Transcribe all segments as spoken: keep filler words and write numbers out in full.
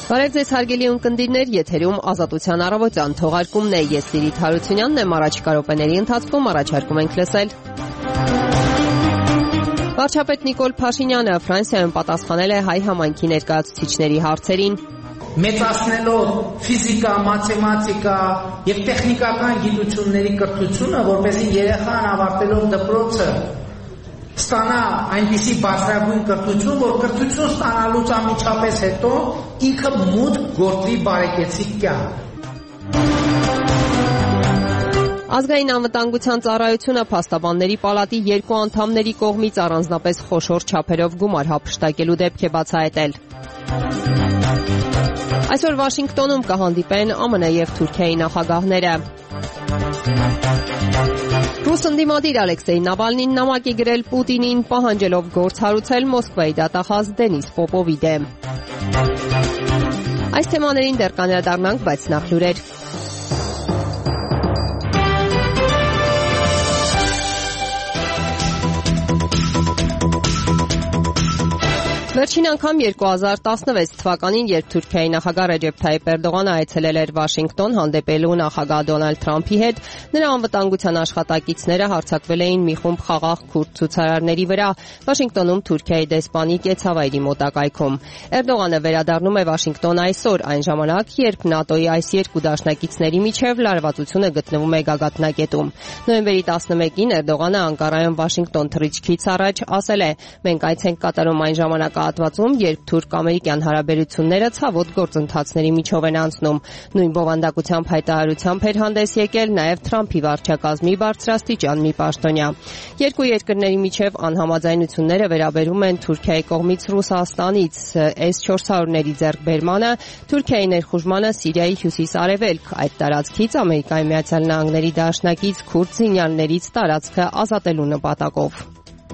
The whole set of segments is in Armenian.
Բարև ձեզ հարգելի ունկնդիրներ, եթերում Ազատության առավոտյան թողարկումն է, ես Սիրիթ Հարությունյանն եմ, առաջիկա րոպեների ընթացքում առաջարկում ենք լսել. Վարչապետ Նիկոլ Փաշինյանը Ֆրանսիայում պատասխանել է հայ համայնքի ներկայացուցիչների հարցերին. Մեծացնելով ֆիզիկա, մաթեմատիկա եւ տեխնիկական գիտությունների կրթությունը, որպեսզի երեխան ավարտելով դպրոցը ստանա այնպիսի բարձրագույն կրթություն, որ կրթություն ստանալուց անմիջապես հետո ինքը մուտք գործի բարեկեցիկ կյանք։ Ազգային անվտանգության ծառայությունը փաստաբանների պալատի երկու անդամների կողմից առանձնապես խոշոր չափերով գումար հափշտակելու դեպք է բացահայտել։ Այսօր Վաշինգտոնում կհանդիպեն ԱՄՆ եւ Թուրքիայի նախագահները։ Ռուս ընդդիմադիր Ալեքսեյ Նավալնին նամակ է գրել Պուտինին, պահանջելով գործ հարուցել Մոսկվայի դատախազ Դենիս Պոպովի դեմ։ Այս թեմաներին դեռ կանդրադառնանք, բայց նախ լուրեր։ Վերջին անգամ երկու հազար տասնվեց թվականին, երբ Թուրքիայի նախագահ Ռեջեփ Թայիփ Էրդողանը այցելել էր Վաշինգտոն հանդիպելու նախագահ Դոնալդ Թրամփի հետ, նրա անվտանգության աշխատակիցները հարձակվել էին մի խումբ խաղաղ քուրդ ցուցարարների վրա Վաշինգտոնում Թուրքիայի դեսպանի կեցավայրի մոտակայքում։ Էրդողանը վերադառնում է Վաշինգտոն այսօր, այն ժամանակ, երբ ՆԱՏՕ-ի այս երկու դաշնակիցների միջև լարվածությունը գտնվում է գագաթնակետում։ Նոյեմբերի տասնմեկին Էրդողանը Անկարայում Վաշինգտոն թռիչքից առաջ ասել է. «Մենք այց ենք կատարում այն ժամանակահատվածում, երբ թուրք-ամերիկյան հարաբերությունները ցավոտ գործընթացների միջով են անցնում»։ Նույն բովանդակությամբ հայտարարությամբ էր հանդես եկել նաև Թրամփի վարչակազմի բարձրաստիճան մի պաշտոնյա։ Երկու երկրների միջև անհամաձայնությունները վերաբերում են Թուրքիայի կողմից Ռուսաստանից էս չորս հարյուրների ձեռքբերմանը, Թուրքիայի ներխուժմանը Սիրիայի հյուսիս-արևելք, այդ տարածքից Ամերիկայի Միացյալ Նահանգների դաշնակից քուրդ զինյալներից տարածքը ազատելու նպատակով։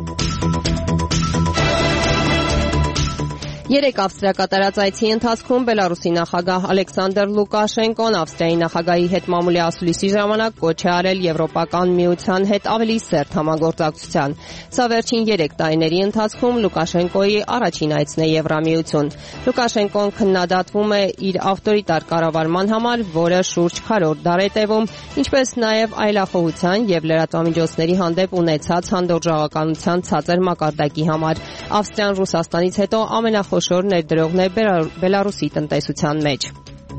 Երեք Ավստրիա կատարած այցի ընթացքում Բելարուսի նախագահ Ալեքսանդր Լուկաշենկոն Ավստրիայի նախագահի հետ մամուլի ասուլիսի ժամանակ կոչ է արել Եվրոպական միության հետ ավելի սերտ համագործակցության։ Սա վերջին երեք տարիների ընթացքում Լուկաշենկոյի առաջին այցն է Եվրամիություն։ Լուկաշենկոն քննադատվում է իր ավտորիտար կառավարման համար, որը շուրջ քառորդ դար է տևում, ինչպես նաև այլախոհության եւ լրատվամիջոցների հանդեպ ունեցած հանդուրժողականության ցածր մակարդակի համար։ Ավստրիան Ռուսաստանից հետո ամենախոշոր Խոշոր ներդրողն է Բելարուսի տնտեսության մեջ։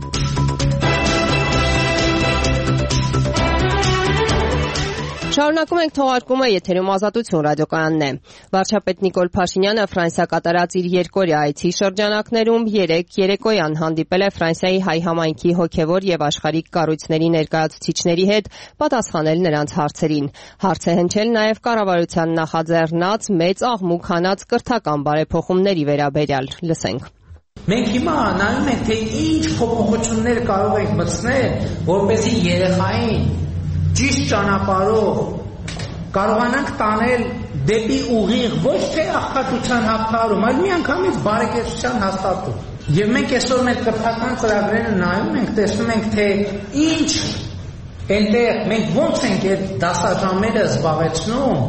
Շարունակում ենք թողարկումը, եթերում Ազատություն ռադիոկայանն է։ Վարչապետ Նիկոլ Փաշինյանը Ֆրանսիա կատարած իր երկօրյա այցի շրջանակներում երեկ երեկոյան հանդիպել է Ֆրանսիայի հայ համայնքի հոգևոր եւ աշխարհիկ կառույցների ներկայացուցիչների հետ, պատասխանել նրանց հարցերին։ Հարց է հնչել նաև կառավարության նախաձեռնած մեծ աղմուկ հանած կրթական բարեփոխումների վերաբերյալ։ Լսենք։ Մենք հիմա նայում ենք, թե ինչ փոփոխություններ կարող ենք մտցնել, որպեսզի երեխային ճիշտ ճանապարհով կարողանանք տանել դեպի ուղիղ ոչ թե աղքատության հաղթահարում, այլ միանգամից բարեկեցության հաստատում։ Եվ մենք այսօր մեր կրթական ծրագրերը նայում ենք, տեսնում ենք, թե ինչ այնտեղ մենք ոնց ենք այդ դասաժամերը զբաղեցնում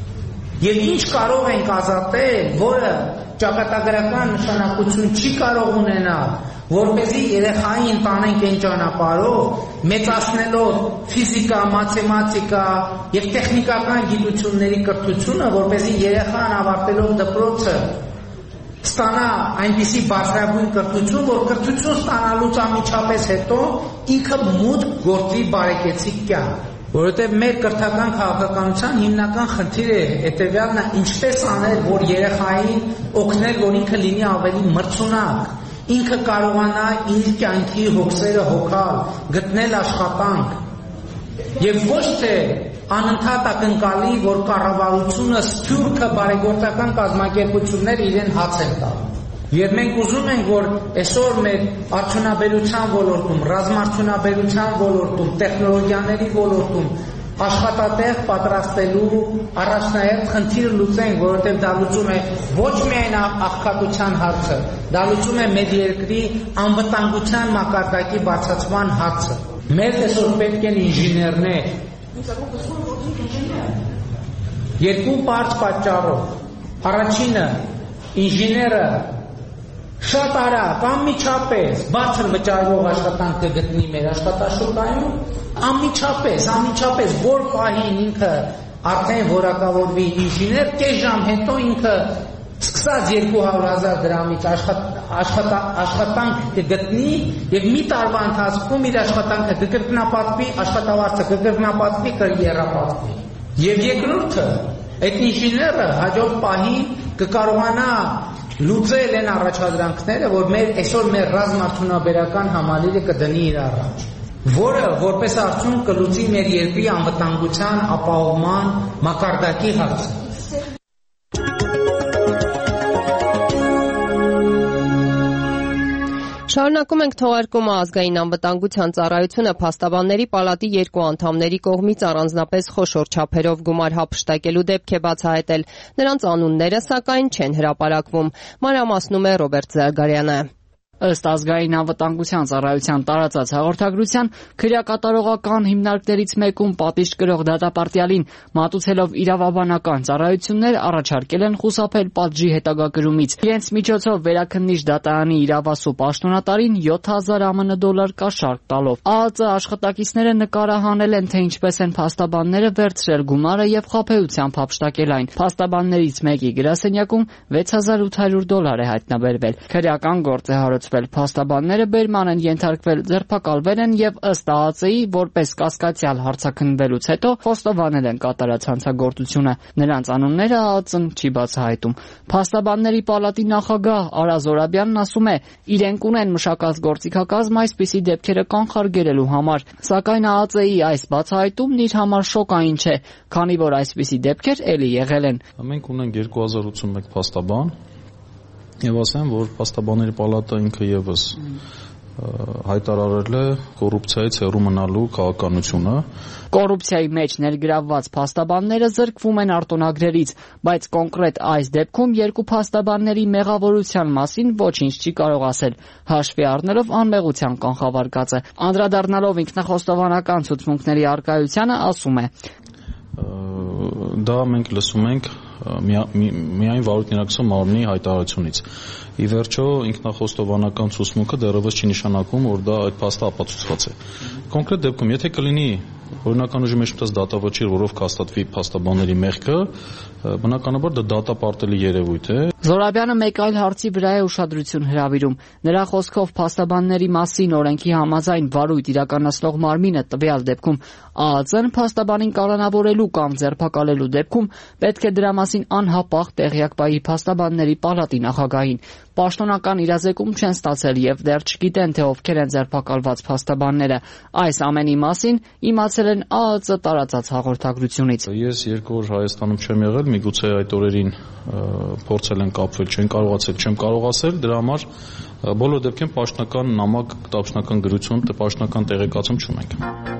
եւ ինչ կարող ենք ազատել, որը ճակատագրական նշանակություն չի կարող ունենալ, որպեսզի երեխային տանենք այն ճանապարհով, մեծացնելով ֆիզիկա, մաթեմատիկա եւ տեխնիկական գիտությունների կրթությունը, որպեսզի երեխան ավարտելով դպրոցը ստանա այնպիսի բարձրագույն կրթություն, որ կրթություն ստանալուց անմիջապես հետո ինքը մուտք գործի բարեկեցիկ կյանք։ Որովհետև մեր կրթական քաղաքականության հիմնական խնդիրը հետևյալն է, ինչպես անել, որ երեխային օգնել, որ ինքը լինի ավելի մրցունակ, ինքը կարողանա իր կյանքի հոգսերը հոգալ, գտնել աշխատանք եւ ոչ թե անընդհատ ակնկալի, որ կառավարությունը սփյուռքը բարեգործական կազմակերպություններ իրեն հաց են տալու։ Եվ մենք ուզում ենք, որ այսօր մեր արդյունաբերության ոլորտում, ռազմարդյունաբերության ոլորտում, տեխնոլոգիաների ոլորտում աշխատատեղ պատրաստելու առաջնահերթ խնդիրը լուծենք, որովհետև դա լուծում է ոչ միայն աղքատության հարցը, դա լուծում է մեր երկրի անվտանգության մակարդակի բարձրացման հարցը։ Մեր այսօր պետք են ինժեներներ։ Երկու բարձ պատճառով։ Առաջինը ինժեները շատ արագ, անմիջապես բարձր վճարվող աշխատանք կգտնի մեր աշխատաշրջանում, անմիջապես, անմիջապես որ պահին ինքը արդեն որակավորվի ինժեներ, կես ժամ հետո ինքը սկսած երկու հարյուր հազար դրամից աշխատանք կգտնի եւ մի տարվա ընթացքում իր աշխատանքը կկրկնապատկվի, աշխատավարձը կկրկնապատկվի, կերապատկվի։ Եվ երկրորդը, այդ ինժեները հաջորդ պահին կկարողանա լուծել են առաջադրանքները, որ մեր այսօր մեր ռազմարդյունաբերական համալիրը կդնի իր առաջ, որը որպես արդյունք կլուծի մեր երկրի անվտանգության ապահովման մակարդակի հարցը։ Շարունակում ենք թողարկումը ազգային անվտանգության ծառայությունը փաստաբանների պալատի երկու անդամների կողմից առանձնապես խոշոր չափերով գումար հափշտակելու դեպք է բացահայտել։ Նրանց անունները, սակայն, չեն հրապարակվում։ Մանրամասնում է Ռոբերտ Զարգարյանը։ Ըստ ազգային անվտանգության ծառայության տարածած հաղորդագրության, քրեակատարողական հիմնարկներից մեկում պատիժ կրող դատապարտյալին մատուցելով իրավաբանական ծառայություններ առաջարկել են խուսափել պատժի հետագա կրումից։ Իրենց միջոցով վերաքննիչ դատարանի իրավասու պաշտոնատարին յոթ հազար ԱՄՆ դոլար կաշառք տալով։ ԱԱԾ աշխատակիցները նկարահանել են, թե ինչպես են փաստաբանները վերցրել գումարը եւ խաբեությամբ հափշտակել այն։ Փաստաբաններից մեկի գրասենյակում վեց հազար ութ հարյուր դոլար է հայտնաբերվել։ Քրեական գործ է հարուցվել։ Փաստաբանները բերման են ենթարկվել, ձերբակալվել են եւ ըստ ԱԱԾ-ի որպես կասկածյալ հարցաքննվելուց հետո խոստովանել են կատարած հանցագործությունը։ Նրանց անունները ԱԱԾ-ն չի բացահայտում։ Փաստաբանների պալատի նախագահ Արա Զորաբյանն ասում է, իրենք ունեն մշակած գործիքակազմ այսպիսի դեպքերը կանխարգելելու համար, սակայն ԱԱԾ-ի այս բացահայտումն իր համար շոկային չէ, քանի որ այսպիսի դեպքեր էլի եղել են։ Մենք ունենք երկու հազար ութսունմեկ փաստաբան եւ ասեմ, որ փաստաբանների պալատը ինքը եւս հայտարարել է կոռուպցիայից հեռու մնալու քաղաքականությունը։ Կոռուպցիայի մեջ ներգրավված փաստաբանները զրկվում են արտոնագրերից, բայց կոնկրետ այս դեպքում երկու փաստաբանների մեղավորության մասին ոչինչ չի կարող ասել, հաշվի առնելով անմեղության կանխավարկածը։ Անդրադառնալով ինքնախոստովանական ցուցմունքների առկայությանը ասում է. Դա մենք լսում ենք միայն վարույթ ներկայացնող մարմնի հայտարարությունից։ Ի վերջո ինքնախոստովանական ցուցմունքը դեռևս չի նշանակում, որ դա այդ փաստը ապացուցված է։ Կոնկրետ դեպքում, եթե կլինի օրինական ուժի մեջ մտած դատավճիռ, որով կհաստատվի փաստաբանների մեղքը, բնականաբար դա դատապարտելի երևույթ է։ Զորաբյանը մեկ այլ հարցի վրա է ուշադրություն հրավիրում։ Նրա խոսքով փաստաբանների մասին օրենքի համաձայն վարույթ իրականացնող մարմինը տվյալ դեպքում ԱԱԾ-ն փաստաբանին կալանավորելու կամ ձերբակալելու դեպքում պետք է դրա մասին անհապաղ տեղյակ բայի փաստաբանների պալատի նախագահին։ Պաշտոնական իրազեկում չեն ստացել եւ դեռ չգիտեն, թե ովքեր են ձերբակալված փաստաբանները։ Այս ամենի մասին իմացել են ԱԱԾ տարածած հաղորդագրությունից։ Ես երկու օր Հայաստանում չեմ եղել, միգուցե այդ օրերին փորձել են կապվել, չեն կարողացել, չեմ կարող ասել, դրա համար բոլոր դեպքերում պաշտոնական նամակ, պաշտոնական գրություն, պաշտոնական տեղեկացում չունենք։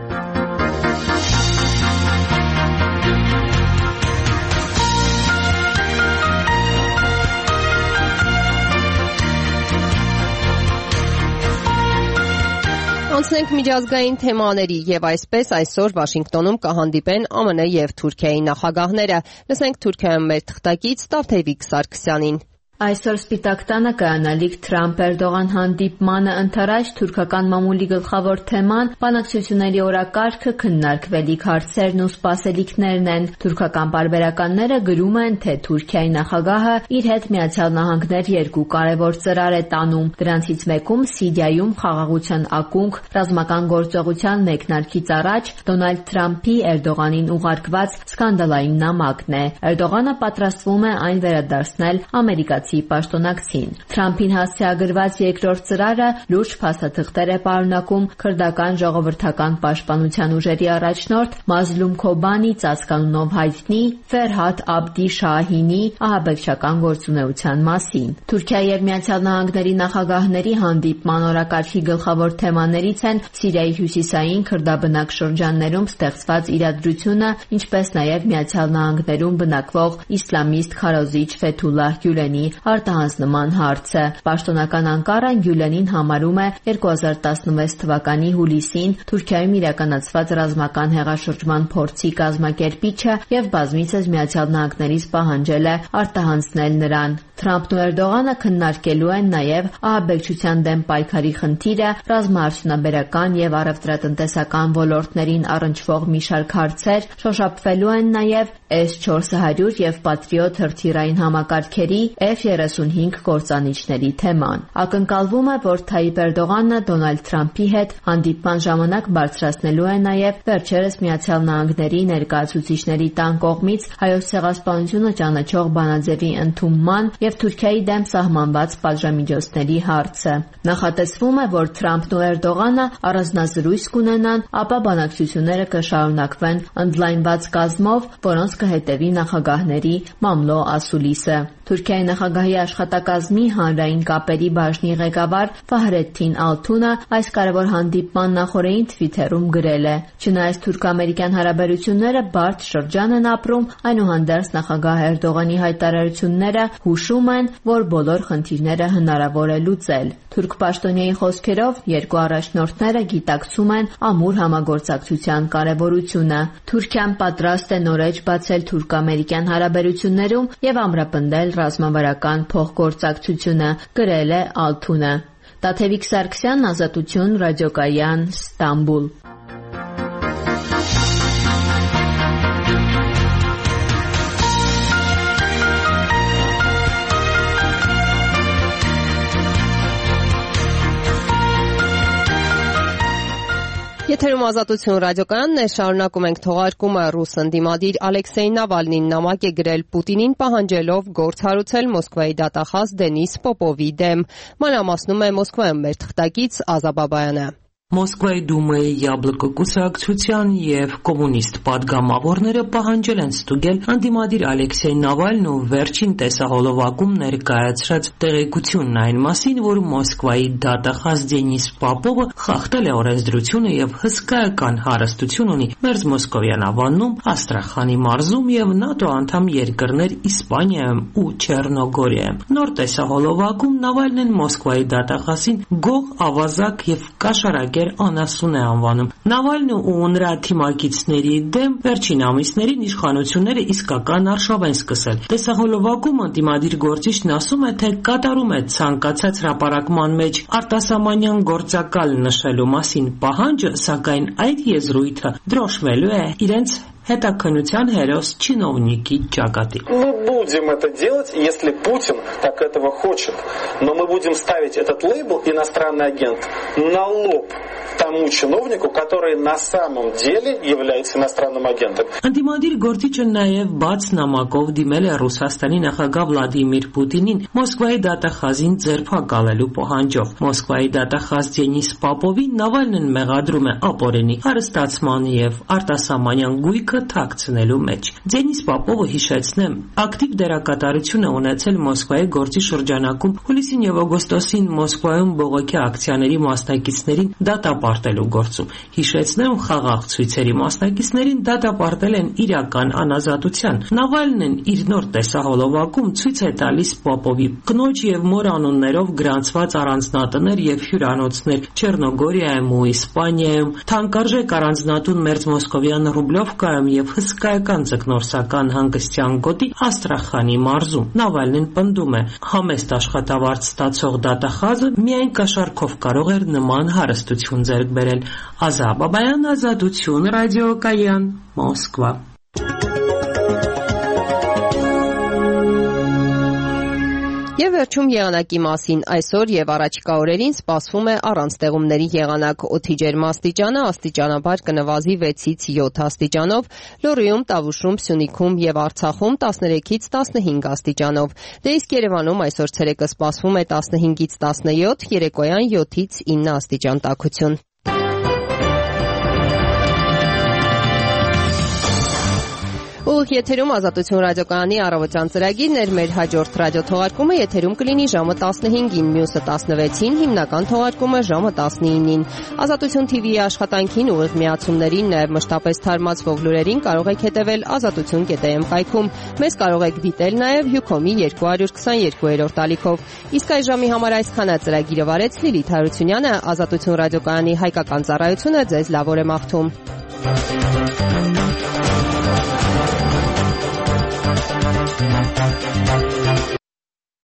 Անցնենք միջազգային թեմաների եւ այսպես այսօր Վաշինգտոնում կհանդիպեն ԱՄՆ եւ Թուրքիայի նախագահները։ Լսենք Թուրքիայում մեր թղթակից Տավթևիկ Սարգսյանին։ Այսօր Սպիտակ տանը կայանալիք Թրամփ-Էրդողան հանդիպմանը ընթരാճ թուրքական մամուլի գլխավոր թեման բանակցությունների օրակարգը, քննարկվելիք հարցերն ու սպասելիքներն են։ Թուրքական պարբերականները գրում են, թե Թուրքիայի նախագահը իր հետ Միացյալ Նահանգներ երկու կարևոր ծրար է տանում։ Դրանցից մեկում Սիրիայում խաղաղության ակունք ռազմական գործողության մեկնարկից առաջ Դոնալդ Թրամփի Էրդողանին ուղարկված սկանդալային նամակն է։ Էրդողանը պատրաստվում է այն վերադարձնել ամերիկացի պաշտոնակցին։ Թրամփին հասցեագրված երկրորդ ծրարը լուրջ փաստաթղթեր է պարունակում քրդական ժողովրդական պաշտպանության ուժերի առաջնորդ Մազլում Քոբանի ծածկանունով հայտնի Ֆերհադ Աբդի Շահինի ահաբեկչական գործունեության մասին։ Թուրքիայի եւ Միացյալ Նահանգների նախագահների հանդիպման օրակարգի գլխավոր թեմաներից են Սիրիայի հյուսիսային քրդաբնակ շրջաններում ստեղծված իրադրությունը, ինչպես նաեւ Միացյալ Նահանգներում բնակվող իսլամիստ քարոզիչ Ֆեթուլլահ Գյուլենի արտահանց նման հարցը։ Պաշտոնական Անկարան Գյուլենին համարում է երկու հազար տասնվեց թվականի հուլիսին Թուրքիայում իրականացված ռազմական հեղաշրջման փորձի կազմակերպիչը եւ բազմիցս Միացյալ Նահանգներից պահանջել է արտահանձնել նրան։ Թրամփն ու Էրդողանը քննարկելու են նաև ահաբեկչության դեմ պայքարի խնդիրը, ռազմաարդյունաբերական եւ առևտրատնտեսական ոլորտներին առնչվող մի շարք հարցեր, շոշափվելու են նաև էս չորս հարյուր եւ Patriot հրթիռային համակարգերի F thirty-five կործանիչների թեման։ Ակնկալվում է, որ Թայիպ Էրդողանը Դոնալդ Թրամփի հետ հանդիպման ժամանակ բարձրացնելու է նաև վերջերս Միացյալ Նահանգների ներկայացուցիչների տան կողմից հայոց ցեղասպանությունը ճանաչող բանաձևի ընդունման եւ Թուրքիայի դեմ սահմանված պատժամիջոցների հարցը։ Նախատեսվում է, որ Թրամփն ու Էրդողանը առանձնազրույց կունենան, ապա բանակցությունները կշարունակվեն ընդլայնված կազմով, որոնց կհետևի նախագահների մամլո ասուլիսը։ Թուրքիայի նախագահի աշխատակազմի հանրային կապերի բաժնի ղեկավար Ֆահրեդդին Ալթունը այս կարևոր հանդիպման նախօրեին Թվիթերում գրել է. «Չնայած թուրք-ամերիկյան հարաբերությունները բարդ շրջան են ապրում, այնուհանդերձ նախագահ Էրդողանի հայտարարությունները հուշում են, որ բոլոր խնդիրները հնարավոր է լուծել»։ Թուրք պաշտոնյայի խոսքերով երկու առաջնորդները գիտակցում են ամուր համագործակցության կարևորությունը։ Թուրքիան պատրաստ է նորեջ բացել թուրք-ամերիկյան հարաբերություններում եւ ամրապնդել ռազմավարական փոխգործակցությունը, գրել է Ալթունը։ Տաթևիկ Սարգսյան, Ազատություն, ռադիոկայան, Ստամբուլ։ Եթերում Ազատություն ռադիոկայանն է, շարունակում ենք թողարկումը։ Ռուս ընդդիմադիր Ալեքսեյ Նավալնին նամակ է գրել Պուտինին պահանջելով գործ հարուցել Մոսկվայի դատախազ Դենիս Պոպովի դեմ։ Մանրամասնում է Մոսկվայում մեր թղթակից Ազա Բաբայանը։ Մոսկվայի Դումայի Յաբլկո կուսակցության եւ կոմունիստ падգամավորները պահանջել են ստուգել ընդդիմադիր Ալեքսեյ Նավալն ու վերջին տեսահոլովակում ներկայացրած տեղեկությունն այն մասին, որ Մոսկվայի դատախազ Դենիս Պոպովը խախտել է օրենսդրությունը եւ հսկայական հարստություն ունի Մերձմոսկովյան ավանում, Աստրախանի մարզում եւ ՆԱՏՕ անդամ երկրներ Իսպանիայում ու Չեռնոգորիայում։ Նոր տեսահոլովակում Նավալնին Մոսկվայի դատախազին գող, ավազակ եւ կաշառակ անասուն է անվանում։ Նավալնը ու նրա թիմակիցների դեմ վերջին ամիսներին իշխանությունները իսկական արշավ են սկսել։ Տեսահոլովակում ընդդիմադիր գործիչն ասում է, թե կատարում է ցանկացած հրապարակման մեջ արտասահմանյան գործակալ նշելու մասին պահանջը, սակայն այդ եզրույթը դրոշմելու է իրենց հետաքննության հերոս чиновники ճակատի։ Мы будем это делать, если Путин так этого хочет. Но мы будем ставить этот лейбл иностранный агент на лоб тому чиновнику, который на самом деле является иностранным агентом. Անդիմադիր գործիչը նաև բաց նամակով դիմել է Ռուսաստանի նախագահ Վլադիմիր Պուտինին Մոսկվայի դատախազին ձերբակալելու պահանջով։ Մոսկվայի դատախազ Դենիս Պոպովին Նավալնին մեղադրում է ապօրինի հարստացման եւ արտասահմանյան գույքը թաքցնելու մեջ։ Դենիս Պոպովը, հիշեցնեմ, ակտիվ դերակատարություն է ունեցել Մոսկվայի գործի շրջանակում հուլիսին եւ օգոստոսին Մոսկվայում բողոքի ակցիաների մասնակիցներին դատապարտելու գործում։ Հիշեցնեմ, խաղաղ ցույցերի մասնակիցներին դատապարտել են իրական անազատության։ Նավալնին իր նոր տեսահոլովակում ցույց է տալիս Պոպովի կնոջ եւ մոր անուններով գրանցված առանձնատներ եւ հյուրանոցներ Չեռնոգորիայում ու Իսպանիայում, թանկարժեք առանձնատուն Մերձմոսկովյան Ռուբլովկայում եւ հսկայական ձկնորսական հանգստյան գոտի Աստրախանի մարզում։ Նավալնին պնդում է, համեստ աշխատավարձ ստացող դատախազը միայն կաշառքով կարող էր նման հարստություն ձեռք բերել։ Ազա Բաբայան, Ազատություն, ռադիոկայան, Մոսկվա։ Եվ վերջում եղանակի մասին այսօր եւ առաջիկա օրերին սպասվում է առանց ձեղումների եղանակ, օդի ջերմաստիճանը աստիճանաբար կնվազի վեցից յոթ աստիճանով, Լոռիում, Տավուշում, Սյունիքում եւ Արցախում տասներեքից տասնհինգ աստիճանով։ Դե իսկ Երևանում այսօր ցերեկը սպասվում է տասնհինգից տասնյոթ, երեկոյան յոթից ինը աստիճան տաքություն։ Ուղիղ եթերում Ազատություն ռադիոկայանի առավոտյան ծրագիրն էր, մեր հաջորդ ռադիոթողարկումը եթերում կլինի ժամը տասնհինգին, մյուսը տասնվեցին, հիմնական թողարկումը ժամը տասնինին։ Ազատություն թի վիի աշխատանքին, ուղիղ միացումներին, նաև մշտապես թարմացվող լուրերին կարող եք հետևել ազատություն կետ էմ կայքում։ Մեզ կարող եք դիտել նաև Հյուքոմի երկու հարյուր քսաներկուերորդ ալիքով։ Իսկ այս ժամի համար այսքան է ծրագիրը վարեց Լիլիթ Հարությունյանը, Ազատություն ռադիոկայանի հայկական ծառայությունը ձեզ լավ օր է մաղթում։ Thank you.